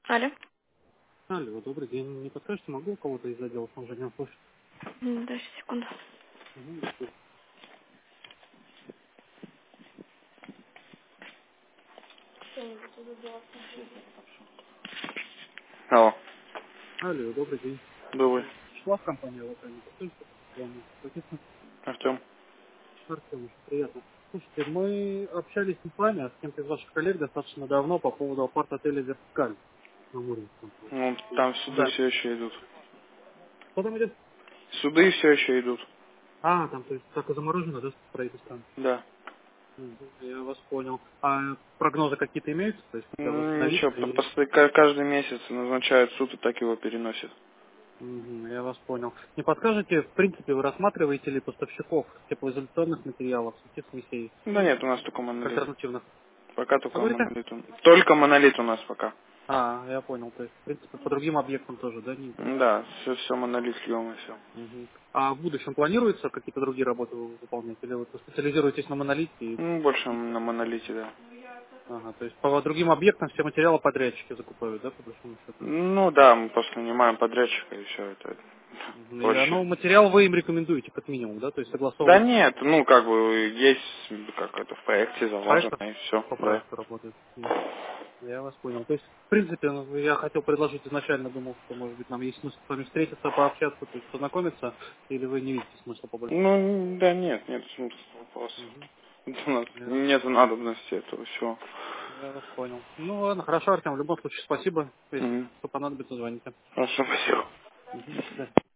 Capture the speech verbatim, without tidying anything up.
Алло. Алло, добрый день. Не подскажете, могу у кого-то из отдела снабжения услышать? М, Дайте секунду. Угу, спасибо. Алло, Алло, добрый день. добрый. Шла в компанию локально. Не подскажете, как к вам обратиться? Артем. Артем, очень приятно. Слушайте, мы общались не с вами, а с кем-то из ваших коллег достаточно давно по поводу апарт-отеля «Вертикаль» на Муринском. Ну, там суды Да. все еще идут. Что там идет? Суды все еще идут. А, там, то есть, так и заморожено, да, строительство? Да. Мгм, я вас понял. А прогнозы какие-то имеются? То есть, когда М, Ничего, восстановиться по- или... после- ка- каждый месяц назначают суд и так его переносят. Мгм, я вас понял. Не подскажете, в принципе, вы рассматриваете ли поставщиков теплоизоляционных материалов, сухих смесей, Да нет, у нас только монолит. альтернативных? Пока Что только говорите? монолит. у- Только монолит у нас пока. А, я понял. То есть, в принципе, по другим объектам тоже, да, не интересует? Да, все, все монолит льем и все. Мгм. А в будущем планируется какие-то другие работы выполнять? Или вы специализируетесь на монолите? И... Ну, больше на монолите, да. Ага, то есть по другим объектам все материалы подрядчики закупают, да, по большому счету? Ну да, мы просто нанимаем подрядчика и все это Мгм. И, а, проще. ну, материал вы им рекомендуете как минимум, да, то есть Да согласовывать нет, ну как бы есть как это в проекте с заложено проектом, и все, по да. проекту работает. Я вас понял. То есть, в принципе, ну, я хотел предложить изначально, думал, что, может быть, нам есть смысл с вами встретиться, пообщаться, то есть познакомиться, или вы не видите смысла по большому счету? Ну, да нет, нет смысла вопроса. Мгм. У нас Я, нет надобности этого всего. я вас понял. Ну ладно, хорошо, Артем, в любом случае спасибо. Если что понадобится, звоните. Хорошо, спасибо. Мгм, до свидания.